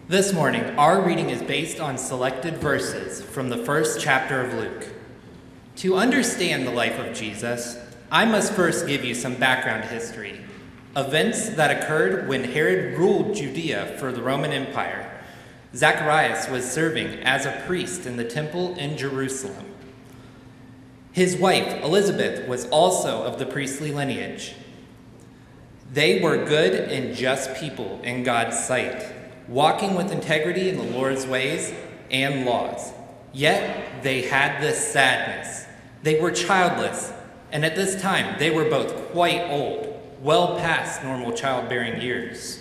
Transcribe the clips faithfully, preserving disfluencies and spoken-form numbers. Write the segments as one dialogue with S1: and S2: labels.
S1: This morning, our reading is based on selected verses from the first chapter of Luke. To understand the life of Jesus, I must first give you some background history, events that occurred when Herod ruled Judea for the Roman Empire. Zacharias was serving as a priest in the temple in Jerusalem. His wife, Elizabeth, was also of the priestly lineage. They were good and just people in God's sight, walking with integrity in the Lord's ways and laws. Yet they had this sadness. They were childless, and at this time they were both quite old, well past normal childbearing years.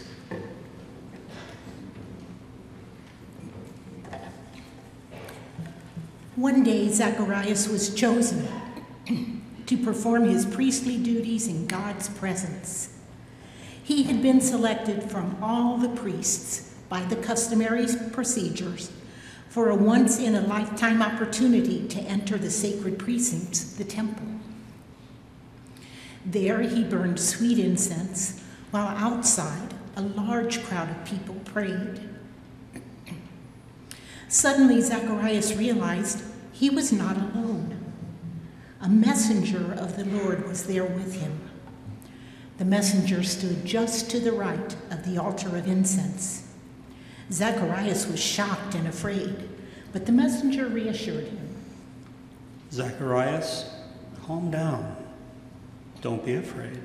S2: One day, Zacharias was chosen to perform his priestly duties in God's presence. He had been selected from all the priests by the customary procedures for a once-in-a-lifetime opportunity to enter the sacred precincts, the temple. There he burned sweet incense, while outside a large crowd of people prayed. Suddenly, Zacharias realized he was not alone. A messenger of the Lord was there with him. The messenger stood just to the right of the altar of incense. Zacharias was shocked and afraid, but the messenger reassured him.
S3: Zacharias, calm down. Don't be afraid.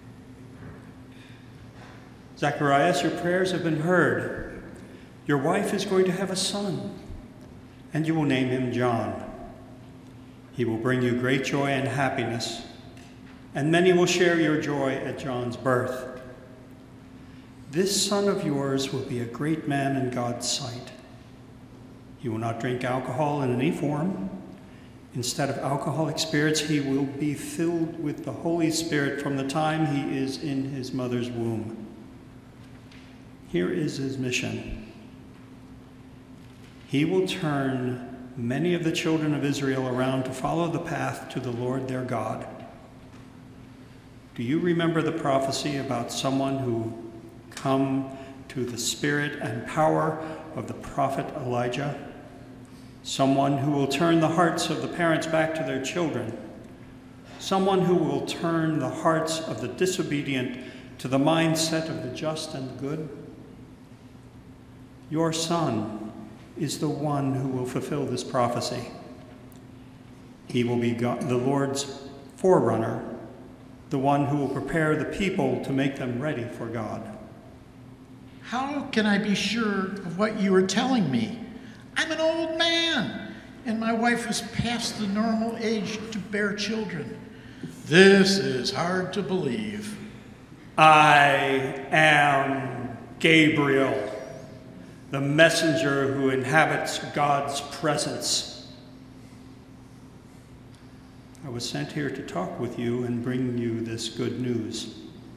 S3: Zacharias, your prayers have been heard. Your wife is going to have a son, and you will name him John. He will bring you great joy and happiness, and many will share your joy at John's birth. This son of yours will be a great man in God's sight. He will not drink alcohol in any form. Instead of alcoholic spirits, he will be filled with the Holy Spirit from the time he is in his mother's womb. Here is his mission. He will turn many of the children of Israel around to follow the path to the Lord their God. Do you remember the prophecy about someone who come to the spirit and power of the prophet Elijah? Someone who will turn the hearts of the parents back to their children. Someone who will turn the hearts of the disobedient to the mindset of the just and the good. Your son is the one who will fulfill this prophecy. He will be God, the Lord's forerunner, the one who will prepare the people to make them ready for God.
S4: How can I be sure of what you are telling me? I'm an old man, and my wife is past the normal age to bear children. This is hard to believe.
S3: I am Gabriel, the messenger who inhabits God's presence. I was sent here to talk with you and bring you this good news.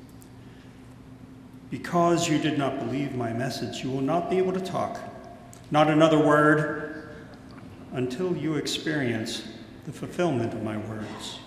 S3: Because you did not believe my message, you will not be able to talk, not another word, until you experience the fulfillment of my words.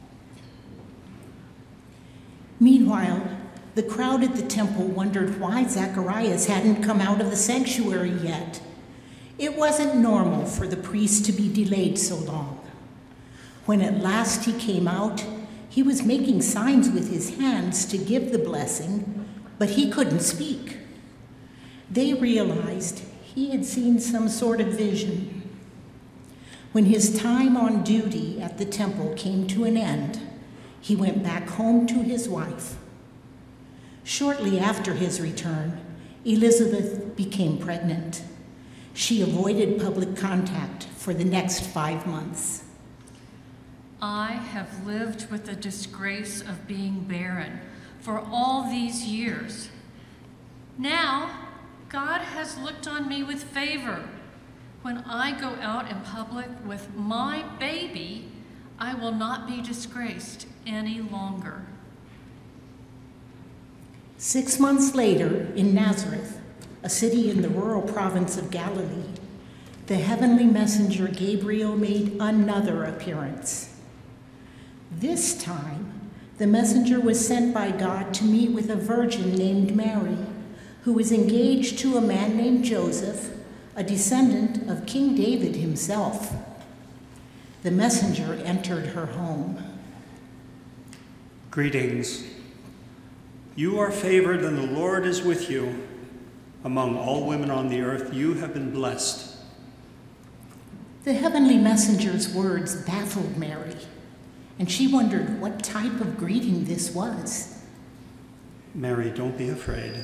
S2: Meanwhile, the crowd at the temple wondered why Zacharias hadn't come out of the sanctuary yet. It wasn't normal for the priest to be delayed so long. When at last he came out, he was making signs with his hands to give the blessing, but he couldn't speak. They realized he had seen some sort of vision. When his time on duty at the temple came to an end, he went back home to his wife. Shortly after his return, Elizabeth became pregnant. She avoided public contact for the next five months.
S5: I have lived with the disgrace of being barren for all these years. Now, God has looked on me with favor. When I go out in public with my baby, I will not be disgraced any longer.
S2: Six months later, in Nazareth, a city in the rural province of Galilee, the heavenly messenger Gabriel made another appearance. This time, the messenger was sent by God to meet with a virgin named Mary, who was engaged to a man named Joseph, a descendant of King David himself. The messenger entered her home.
S3: Greetings. You are favored, and the Lord is with you. Among all women on the earth, you have been blessed.
S2: The heavenly messenger's words baffled Mary, and she wondered what type of greeting this was.
S3: Mary, don't be afraid.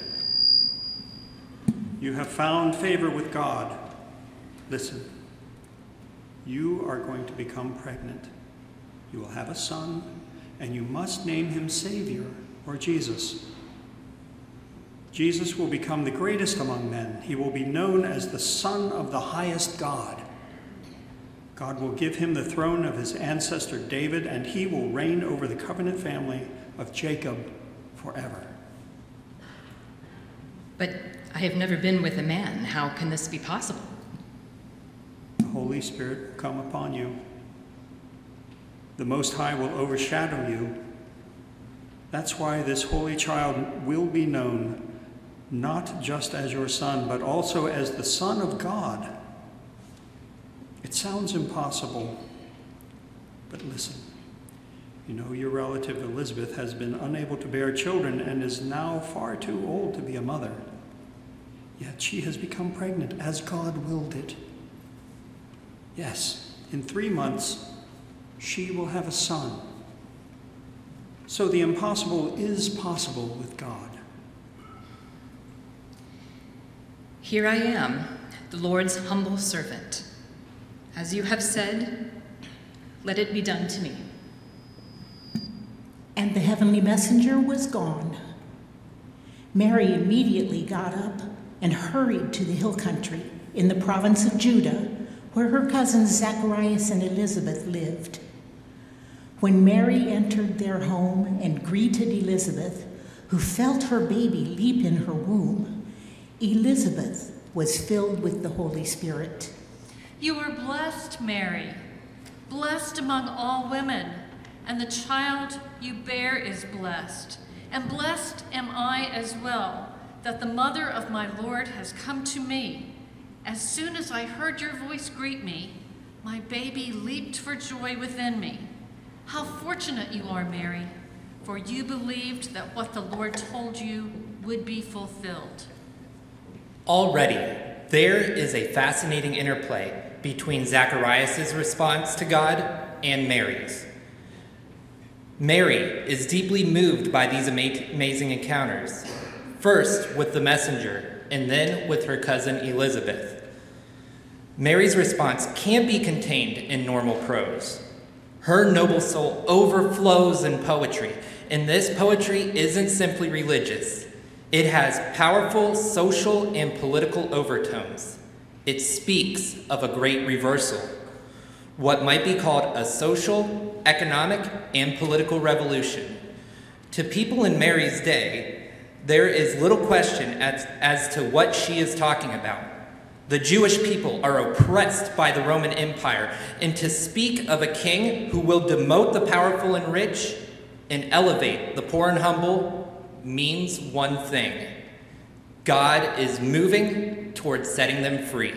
S3: You have found favor with God. Listen, you are going to become pregnant. You will have a son, and you must name him Savior, or Jesus. Jesus will become the greatest among men. He will be known as the Son of the highest God. God will give him the throne of his ancestor David, and he will reign over the covenant family of Jacob forever.
S6: But I have never been with a man. How can this be possible?
S3: The Holy Spirit will come upon you. The Most High will overshadow you. That's why this holy child will be known not just as your son, but also as the Son of God. It sounds impossible, but listen. You know, your relative Elizabeth has been unable to bear children and is now far too old to be a mother. Yet she has become pregnant as God willed it. Yes, in three months, she will have a son. So the impossible is possible with God.
S6: Here I am, the Lord's humble servant. As you have said, let it be done to me.
S2: And the heavenly messenger was gone. Mary immediately got up and hurried to the hill country in the province of Judah, where her cousins Zacharias and Elizabeth lived. When Mary entered their home and greeted Elizabeth, who felt her baby leap in her womb, Elizabeth was filled with the Holy Spirit.
S5: You are blessed, Mary, blessed among all women, and the child you bear is blessed. And blessed am I as well, that the mother of my Lord has come to me. As soon as I heard your voice greet me, my baby leaped for joy within me. How fortunate you are, Mary, for you believed that what the Lord told you would be fulfilled.
S1: Already, there is a fascinating interplay between Zacharias' response to God and Mary's. Mary is deeply moved by these ama- amazing encounters, first with the messenger and then with her cousin Elizabeth. Mary's response can't be contained in normal prose. Her noble soul overflows in poetry, and this poetry isn't simply religious. It has powerful social and political overtones. It speaks of a great reversal, what might be called a social, economic, and political revolution. To people in Mary's day, there is little question as, as to what she is talking about. The Jewish people are oppressed by the Roman Empire, and to speak of a king who will demote the powerful and rich and elevate the poor and humble means one thing: God is moving towards setting them free.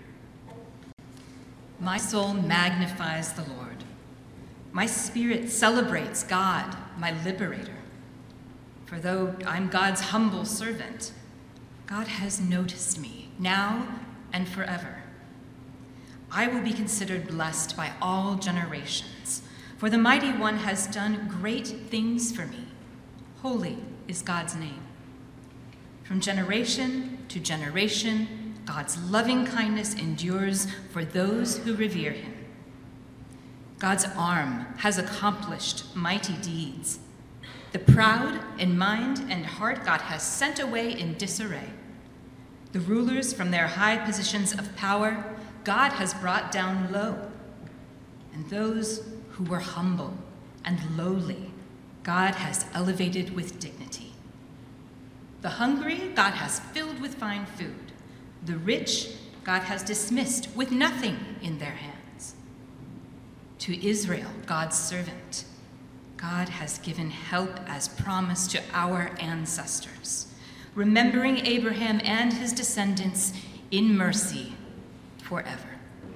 S6: My soul magnifies the Lord. My spirit celebrates God, my liberator. For though I'm God's humble servant, God has noticed me now and forever. I will be considered blessed by all generations, for the Mighty One has done great things for me. Holy is God's name. From generation to generation, God's loving kindness endures for those who revere him. God's arm has accomplished mighty deeds. The proud in mind and heart God has sent away in disarray. The rulers from their high positions of power God has brought down low. And those who were humble and lowly God has elevated with dignity. The hungry God has filled with fine food. The rich God has dismissed with nothing in their hands. To Israel, God's servant, God has given help as promised to our ancestors, remembering Abraham and his descendants in mercy forever.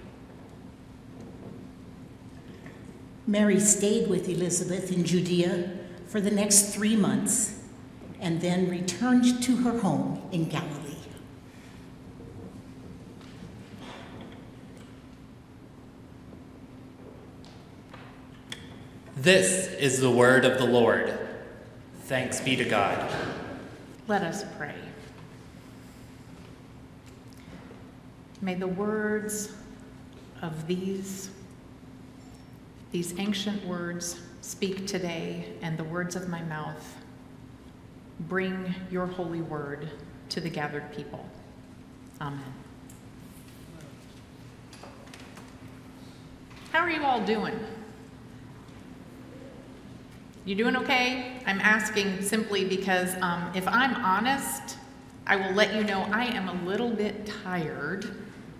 S2: Mary stayed with Elizabeth in Judea for the next three months and then returned to her home in Galilee.
S1: This is the word of the Lord. Thanks be to God.
S7: Let us pray. May the words of these, these ancient words speak today, and the words of my mouth bring your holy word to the gathered people. Amen. How are you all doing? You doing okay? I'm asking simply because um, if I'm honest, I will let you know I am a little bit tired.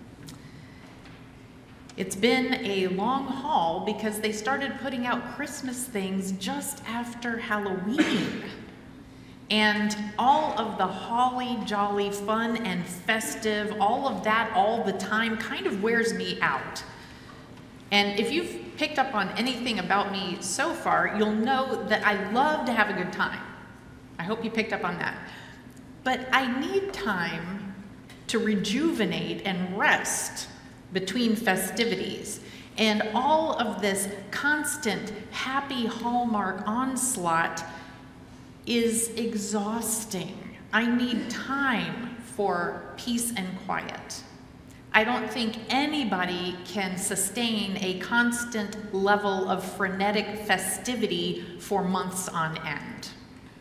S7: It's been a long haul because they started putting out Christmas things just after Halloween. And all of the holly jolly fun and festive, all of that all the time kind of wears me out. And if you've picked up on anything about me so far, you'll know that I love to have a good time. I hope you picked up on that. But I need time to rejuvenate and rest between festivities. And all of this constant happy Hallmark onslaught is exhausting. I need time for peace and quiet. I don't think anybody can sustain a constant level of frenetic festivity for months on end.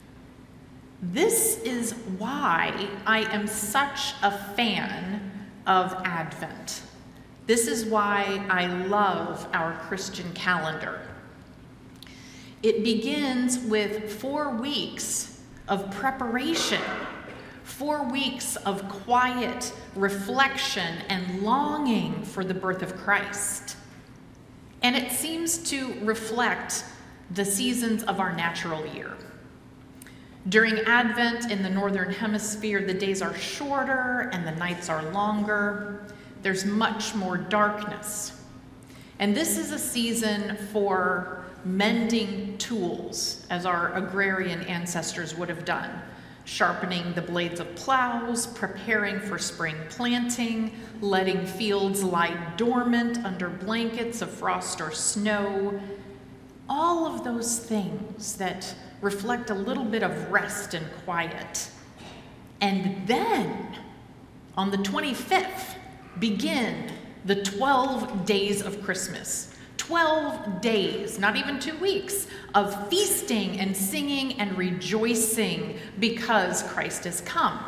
S7: This is why I am such a fan of Advent. This is why I love our Christian calendar. It begins with four weeks of preparation, four weeks of quiet reflection and longing for the birth of Christ. And it seems to reflect the seasons of our natural year. During Advent in the Northern Hemisphere, the days are shorter and the nights are longer. There's much more darkness. And this is a season for mending tools, as our agrarian ancestors would have done. Sharpening the blades of plows, preparing for spring planting, letting fields lie dormant under blankets of frost or snow. All of those things that reflect a little bit of rest and quiet. And then, on the twenty-fifth, begin the twelve days of Christmas. twelve days, not even two weeks, of feasting and singing and rejoicing because Christ has come.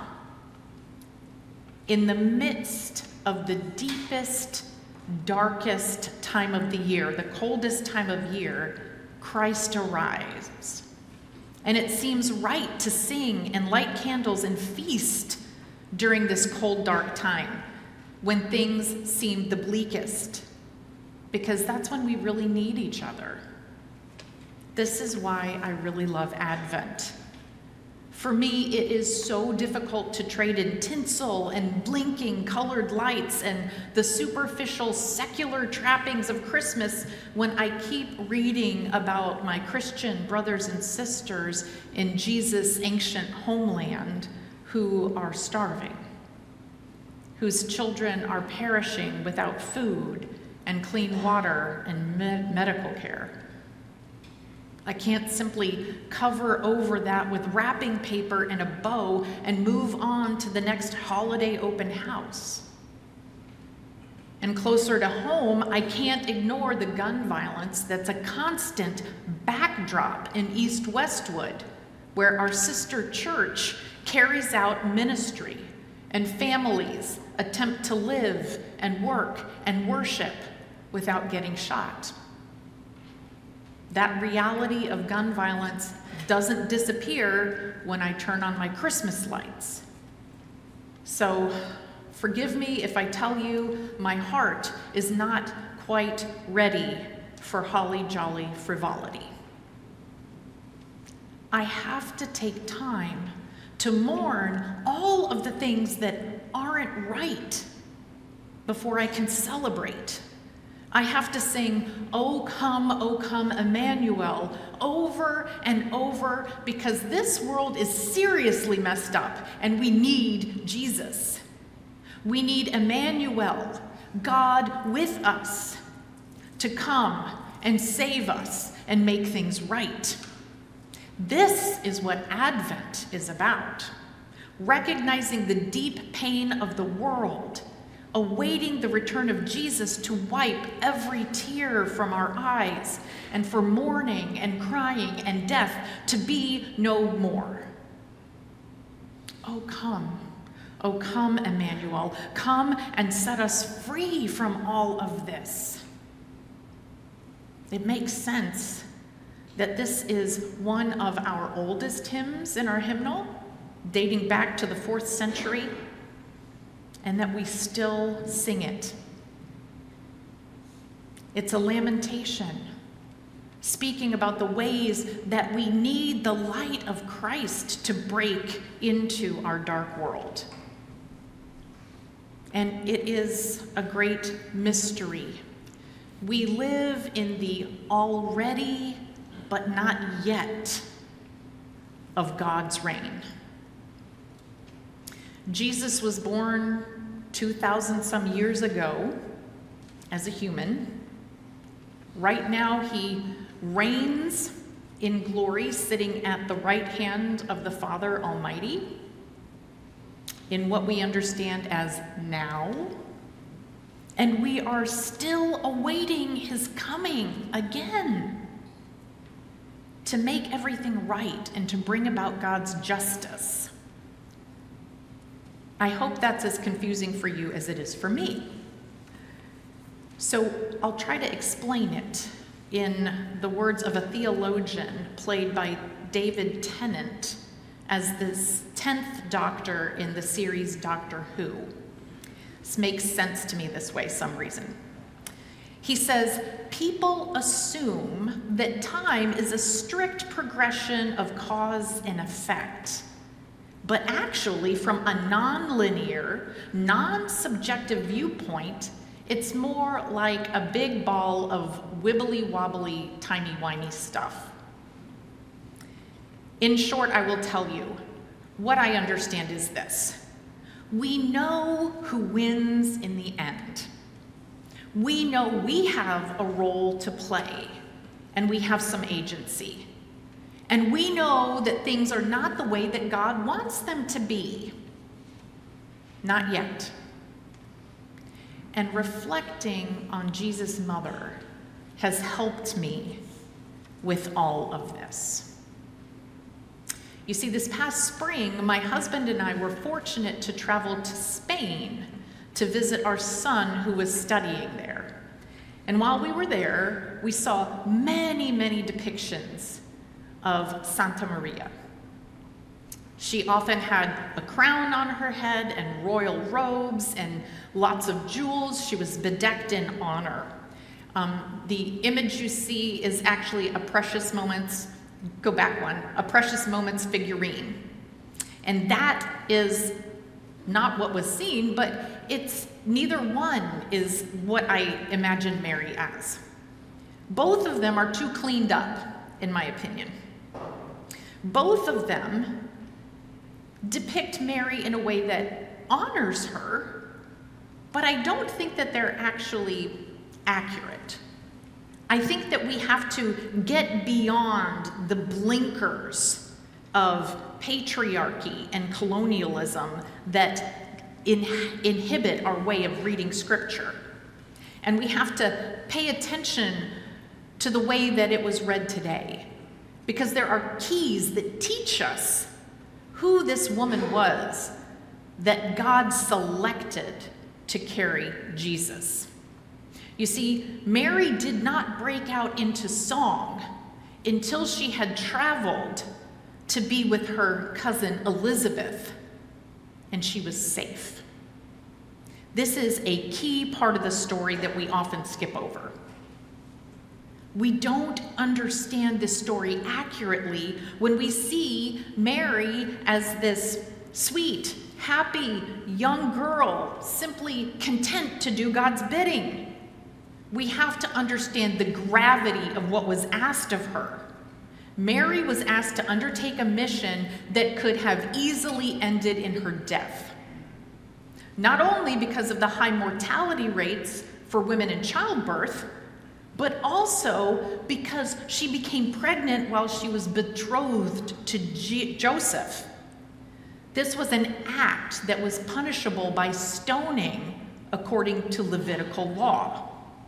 S7: In the midst of the deepest, darkest time of the year, the coldest time of year, Christ arrives. And it seems right to sing and light candles and feast during this cold, dark time when things seem the bleakest, because that's when we really need each other. This is why I really love Advent. For me, it is so difficult to trade in tinsel and blinking colored lights and the superficial secular trappings of Christmas when I keep reading about my Christian brothers and sisters in Jesus' ancient homeland who are starving, whose children are perishing without food and clean water and med- medical care. I can't simply cover over that with wrapping paper and a bow and move on to the next holiday open house. And closer to home, I can't ignore the gun violence that's a constant backdrop in East Westwood, where our sister church carries out ministry and families attempt to live and work and worship without getting shot. That reality of gun violence doesn't disappear when I turn on my Christmas lights. So forgive me if I tell you my heart is not quite ready for holly jolly frivolity. I have to take time to mourn all of the things that aren't right before I can celebrate. I have to sing, "O come, O come, Emmanuel," over and over, because this world is seriously messed up and we need Jesus. We need Emmanuel, God with us, to come and save us and make things right. This is what Advent is about, recognizing the deep pain of the world, awaiting the return of Jesus to wipe every tear from our eyes, and for mourning and crying and death to be no more. Oh, come, oh, come, Emmanuel, come and set us free from all of this. It makes sense that this is one of our oldest hymns in our hymnal, dating back to the fourth century, and that we still sing it. It's a lamentation, speaking about the ways that we need the light of Christ to break into our dark world. And it is a great mystery. We live in the already but not yet of God's reign. Jesus was born two thousand some years ago as a human. Right now, he reigns in glory, sitting at the right hand of the Father Almighty, in what we understand as now. And we are still awaiting his coming again to make everything right and to bring about God's justice. I hope that's as confusing for you as it is for me. So I'll try to explain it in the words of a theologian played by David Tennant as this tenth Doctor in the series Doctor Who. This makes sense to me this way, some reason. He says, people assume that time is a strict progression of cause and effect. But actually, from a nonlinear, non-subjective viewpoint, it's more like a big ball of wibbly-wobbly, timey-wimey stuff. In short, I will tell you, what I understand is this. We know who wins in the end. We know we have a role to play, and we have some agency. And we know that things are not the way that God wants them to be. Not yet. And reflecting on Jesus' mother has helped me with all of this. You see, this past spring, my husband and I were fortunate to travel to Spain to visit our son who was studying there. And while we were there, we saw many, many depictions of Santa Maria. She often had a crown on her head and royal robes and lots of jewels. She was bedecked in honor. Um, the image you see is actually a Precious Moments, go back one, a Precious Moments figurine. And that is not what was seen, but it's neither one is what I imagine Mary as. Both of them are too cleaned up, in my opinion. Both of them depict Mary in a way that honors her, but I don't think that they're actually accurate. I think that we have to get beyond the blinkers of patriarchy and colonialism that in, inhibit our way of reading scripture. And we have to pay attention to the way that it was read today, because there are keys that teach us who this woman was that God selected to carry Jesus. You see, Mary did not break out into song until she had traveled to be with her cousin Elizabeth, and she was safe. This is a key part of the story that we often skip over. We don't understand this story accurately when we see Mary as this sweet, happy young girl, simply content to do God's bidding. We have to understand the gravity of what was asked of her. Mary was asked to undertake a mission that could have easily ended in her death. Not only because of the high mortality rates for women in childbirth, but also because she became pregnant while she was betrothed to G- Joseph. This was an act that was punishable by stoning according to Levitical law.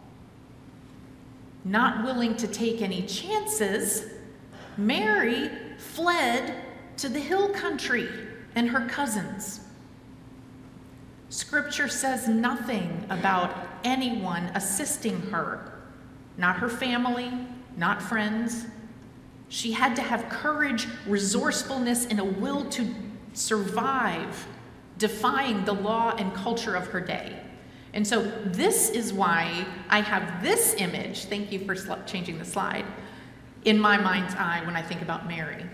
S7: Not willing to take any chances, Mary fled to the hill country and her cousins. Scripture says nothing about anyone assisting her. Not her family, not friends. She had to have courage, resourcefulness, and a will to survive, defying the law and culture of her day. And so this is why I have this image, thank you for changing the slide, in my mind's eye when I think about Mary.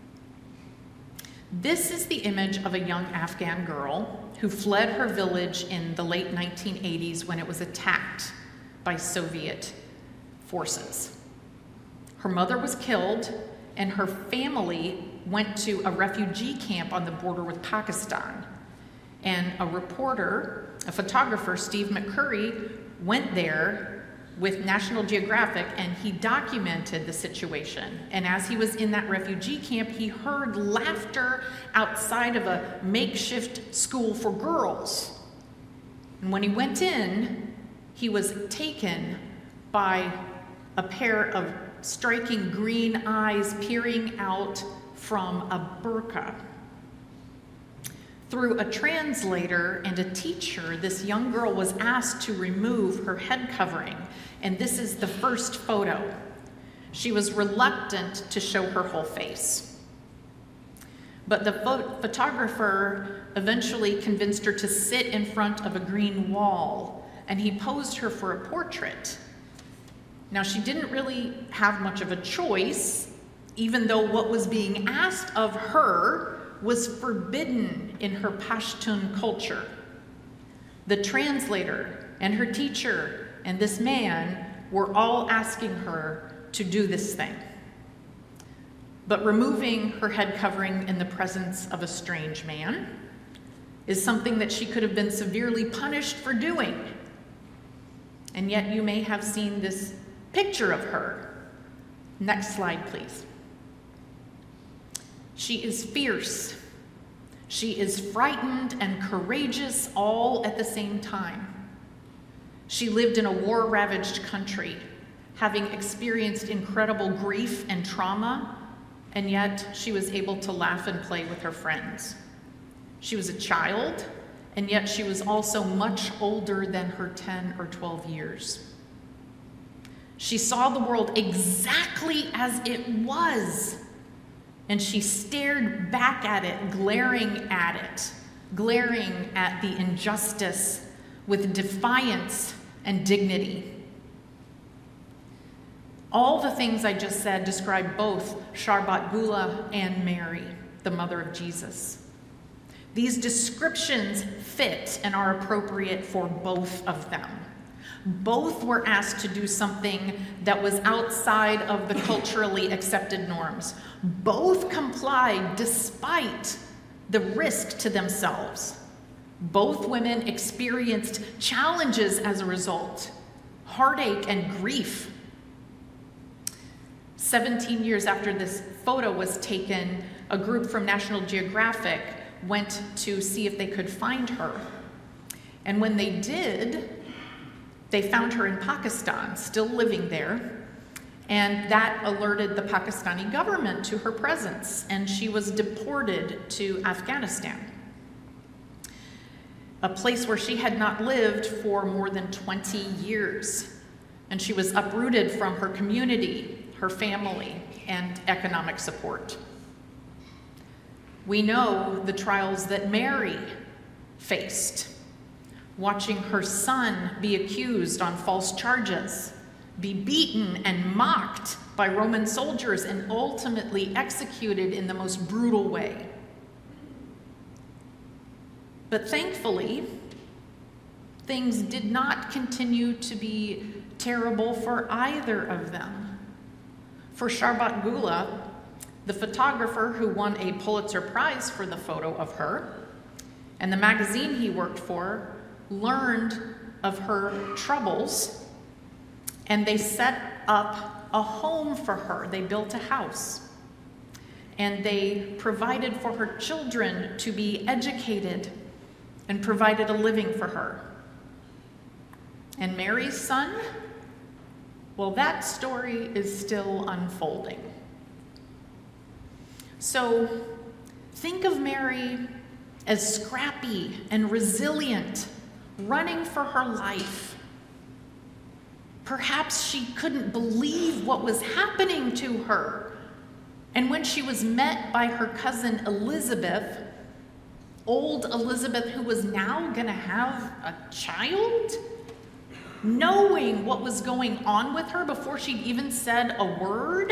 S7: This is the image of a young Afghan girl who fled her village in the late nineteen eighties when it was attacked by Soviet forces. Her mother was killed, and her family went to a refugee camp on the border with Pakistan. And a reporter, a photographer, Steve McCurry, went there with National Geographic, and he documented the situation. And as he was in that refugee camp, he heard laughter outside of a makeshift school for girls. And when he went in, he was taken by a pair of striking green eyes peering out from a burqa. Through a translator and a teacher, this young girl was asked to remove her head covering, and this is the first photo. She was reluctant to show her whole face. But the pho- photographer eventually convinced her to sit in front of a green wall, and he posed her for a portrait. Now, she didn't really have much of a choice, even though what was being asked of her was forbidden in her Pashtun culture. The translator and her teacher and this man were all asking her to do this thing. But removing her head covering in the presence of a strange man is something that she could have been severely punished for doing. And yet you may have seen this picture of her. Next slide, please. She is fierce. She is frightened and courageous all at the same time. She lived in a war-ravaged country, having experienced incredible grief and trauma, and yet she was able to laugh and play with her friends. She was a child, and yet she was also much older than her ten or twelve years. She saw the world exactly as it was, and she stared back at it, glaring at it, glaring at the injustice with defiance and dignity. All the things I just said describe both Sharbat Gula and Mary, the mother of Jesus. These descriptions fit and are appropriate for both of them. Both were asked to do something that was outside of the culturally accepted norms. Both complied despite the risk to themselves. Both women experienced challenges as a result, heartache and grief. seventeen years after this photo was taken, a group from National Geographic went to see if they could find her. And when they did, they found her in Pakistan, still living there, and that alerted the Pakistani government to her presence, and she was deported to Afghanistan, a place where she had not lived for more than twenty years, and she was uprooted from her community, her family, and economic support. We know the trials that Mary faced, watching her son be accused on false charges be beaten and mocked by Roman soldiers, and ultimately executed in the most brutal way. But thankfully, things did not continue to be terrible for either of them. For Sharbat Gula, the photographer who won a Pulitzer Prize for the photo of her, and the magazine he worked for, learned of her troubles, and they set up a home for her. They built a house, and they provided for her children to be educated and provided a living for her. And Mary's son, well, that story is still unfolding. So think of Mary as scrappy and resilient, running for her life. Perhaps she couldn't believe what was happening to her. And when she was met by her cousin Elizabeth, old Elizabeth, who was now going to have a child, knowing what was going on with her before she'd even said a word,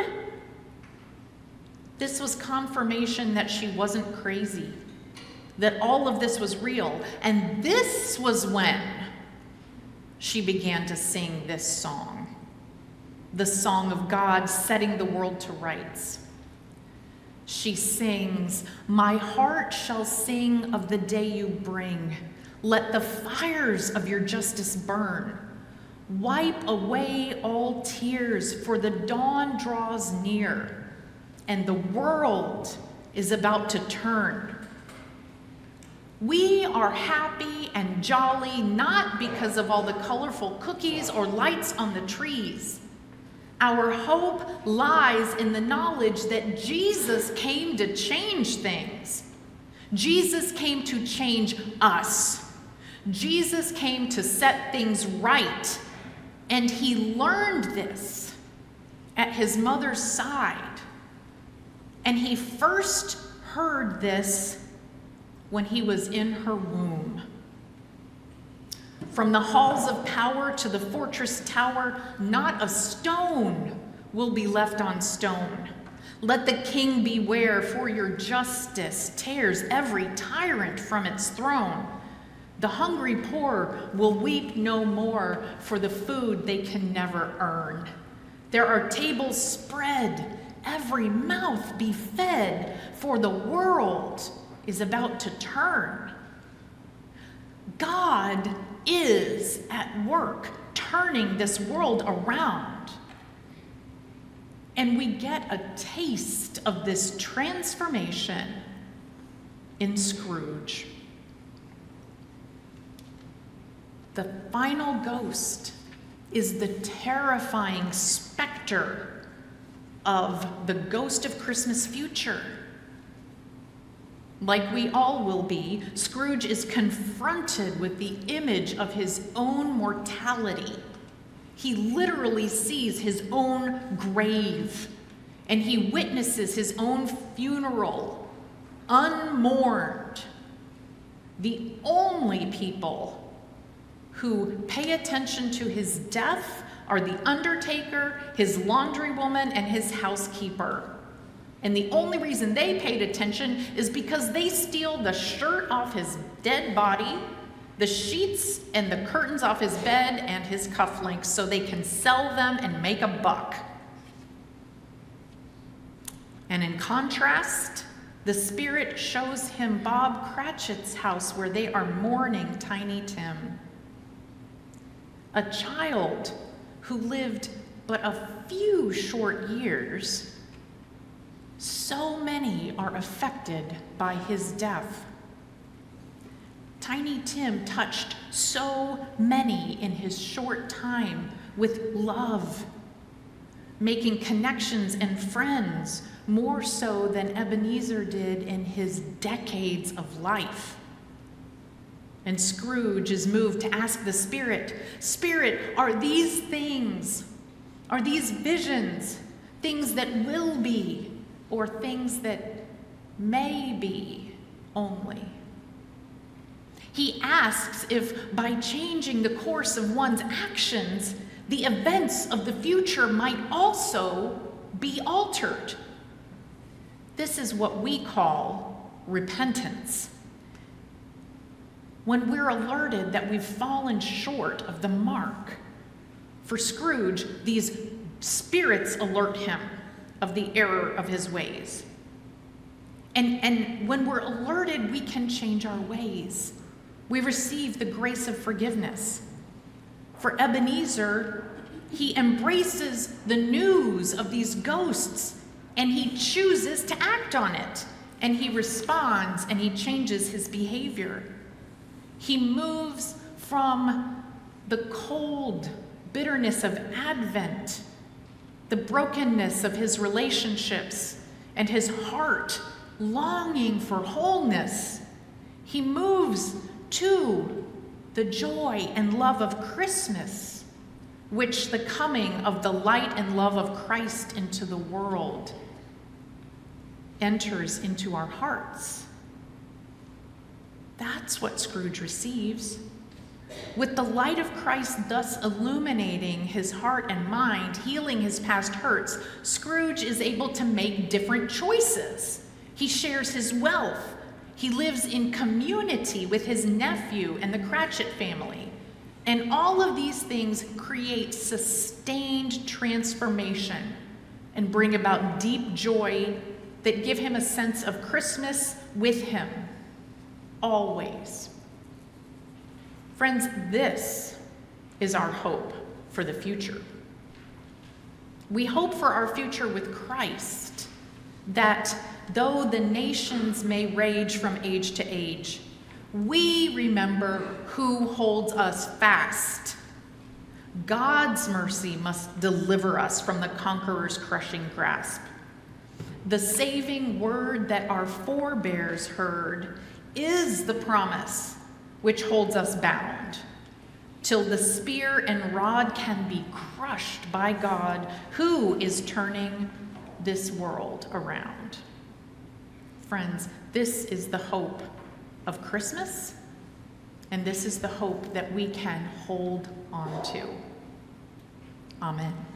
S7: this was confirmation that she wasn't crazy, that all of this was real. And this was when she began to sing this song, the song of God setting the world to rights. She sings, "My heart shall sing of the day you bring. Let the fires of your justice burn. Wipe away all tears, for the dawn draws near, and the world is about to turn." We are happy and jolly not because of all the colorful cookies or lights on the trees. Our hope lies in the knowledge that Jesus came to change things. Jesus came to change us. Jesus came to set things right, and he learned this at his mother's side. And he first heard this when he was in her womb. From the halls of power to the fortress tower, not a stone will be left on stone. Let the king beware, for your justice tears every tyrant from its throne. The hungry poor will weep no more for the food they can never earn. There are tables spread, every mouth be fed, for the world is about to turn. God is at work turning this world around. And we get a taste of this transformation in Scrooge. The final ghost is the terrifying specter of the ghost of Christmas future. Like we all will be, Scrooge is confronted with the image of his own mortality. He literally sees his own grave, and he witnesses his own funeral, unmourned. The only people who pay attention to his death are the undertaker, his laundrywoman, and his housekeeper. And the only reason they paid attention is because they steal the shirt off his dead body, the sheets and the curtains off his bed, and his cufflinks so they can sell them and make a buck. And in contrast, the spirit shows him Bob Cratchit's house where they are mourning Tiny Tim, a child who lived but a few short years. So many are affected by his death. Tiny Tim touched so many in his short time with love, making connections and friends more so than Ebenezer did in his decades of life. And Scrooge is moved to ask the Spirit, Spirit, are these things, are these visions, things that will be, or things that may be only? He asks if by changing the course of one's actions, the events of the future might also be altered. This is what we call repentance. When we're alerted that we've fallen short of the mark. For Scrooge, these spirits alert him of the error of his ways. And, and when we're alerted, we can change our ways. We receive the grace of forgiveness. For Ebenezer, he embraces the news of these ghosts, and he chooses to act on it. And he responds, and he changes his behavior. He moves from the cold bitterness of Advent, the brokenness of his relationships, and his heart longing for wholeness. He moves to the joy and love of Christmas, which the coming of the light and love of Christ into the world enters into our hearts. That's what Scrooge receives. With the light of Christ thus illuminating his heart and mind, healing his past hurts, Scrooge is able to make different choices. He shares his wealth. He lives in community with his nephew and the Cratchit family. And all of these things create sustained transformation and bring about deep joy that give him a sense of Christmas with him, always. Friends, this is our hope for the future. We hope for our future with Christ, that though the nations may rage from age to age, we remember who holds us fast. God's mercy must deliver us from the conqueror's crushing grasp. The saving word that our forebears heard is the promise which holds us bound, till the spear and rod can be crushed by God, who is turning this world around. Friends, this is the hope of Christmas, and this is the hope that we can hold on to. Amen.